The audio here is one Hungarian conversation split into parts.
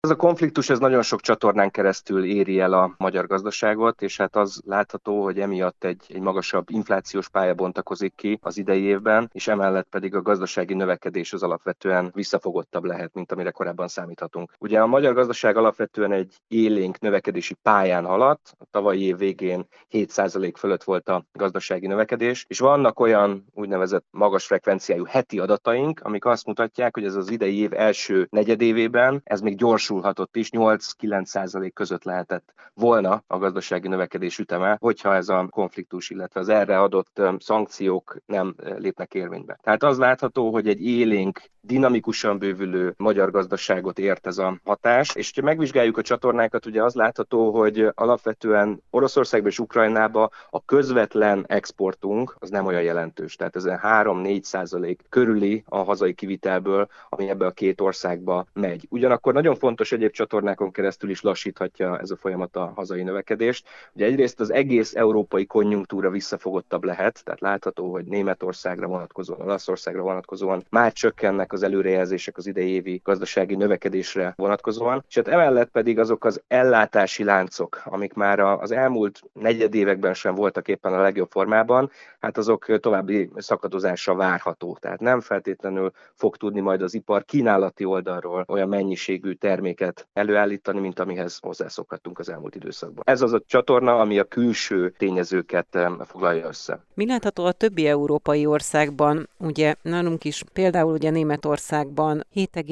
Ez a konfliktus ez nagyon sok csatornán keresztül éri el a magyar gazdaságot, és hát az látható, hogy emiatt egy magasabb inflációs pálya bontakozik ki az idei évben, és emellett pedig a gazdasági növekedés az alapvetően visszafogottabb lehet, mint amire korábban számíthatunk. Ugye a magyar gazdaság alapvetően egy élénk növekedési pályán haladt, a tavalyi év végén 7% fölött volt a gazdasági növekedés, és vannak olyan úgynevezett magas frekvenciájú heti adataink, amik azt mutatják, hogy ez az idei év első negyedévében ez még gyorsulhatott is, 8-9% között lehetett volna a gazdasági növekedés üteme, hogyha ez a konfliktus, illetve az erre adott szankciók nem lépnek érvénybe. Tehát az látható, hogy egy élénk, dinamikusan bővülő magyar gazdaságot ért ez a hatás, és ha megvizsgáljuk a csatornákat, ugye az látható, hogy alapvetően Oroszországba és Ukrajnába a közvetlen exportunk az nem olyan jelentős, tehát ez 3-4% körüli a hazai kivitelből, ami ebbe a két országba megy. Ugyanakkor nagyon fontos egyéb csatornákon keresztül is lassíthatja ez a folyamat a hazai növekedést. Ugye egyrészt az egész európai konjunktúra visszafogottabb lehet, tehát látható, hogy Németországra vonatkozóan, Olaszországra vonatkozóan már csökkennek az előrejelzések az idei évi gazdasági növekedésre vonatkozóan, és hát emellett pedig azok az ellátási láncok, amik már az elmúlt negyedévekben sem voltak éppen a legjobb formában, hát azok további szakadozása várható. Tehát nem feltétlenül fog tudni majd az ipar kínálati oldalról olyan mennyiségű terméket előállítani, mint amihez hozzászokhattunk az elmúlt időszakban. Ez az a csatorna, ami a külső tényezőket foglalja össze. Mi látható a többi európai országban? Ugye nálunk is, például ugye Németországban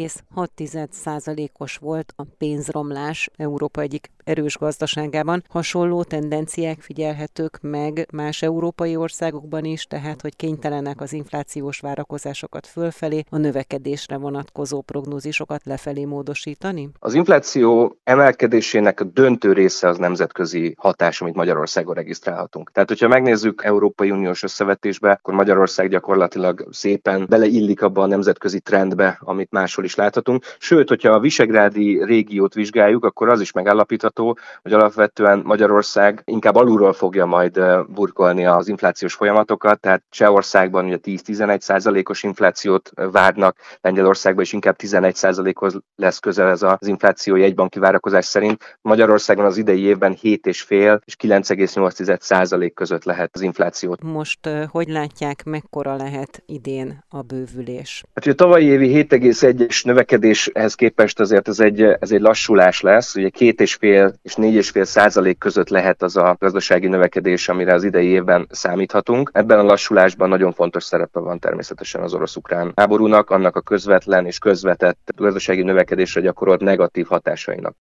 7,6%-os volt a pénzromlás Európa egyik erős gazdaságában. Hasonló tendenciák figyelhetők meg más európai országokban is, tehát hogy kénytelenek az inflációs várakozásokat fölfelé, a növekedésre vonatkozó prognózisokat lefelé módosítani? Az infláció emelkedésének a döntő része az nemzetközi hatás, amit Magyarországon regisztrálhatunk. Tehát, hogyha megnézzük Európai Uniós összevetésbe, akkor Magyarország gyakorlatilag szépen beleillik abba a nemzetközi trendbe, amit máshol is láthatunk. Sőt, hogyha a visegrádi régiót vizsgáljuk, akkor az is megállapítható, hogy alapvetően Magyarország inkább alulról fogja majd burkolni az inflációs folyamatokat, tehát Csehországban ugye 10-11%-os inflációt várnak, Lengyelországban is inkább 11%-hoz lesz közel ez az infláció jegybanki várakozás szerint. Magyarországon az idei évben 7,5 és 9,8% között lehet az infláció. Most hogy látják, mekkora lehet idén a bővülés? Hát, hogy a tavalyi évi 7,1-es növekedéshez képest azért ez egy lassulás lesz. Ugye 2,5 és 4,5% között lehet az a gazdasági növekedés, amire az idei évben számíthatunk. Ebben a lassulásban nagyon fontos szerepe van természetesen az orosz-ukrán háborúnak, annak a közvetlen és közvetett gazdasági növekedésre gyakorolt negatív hatásainak.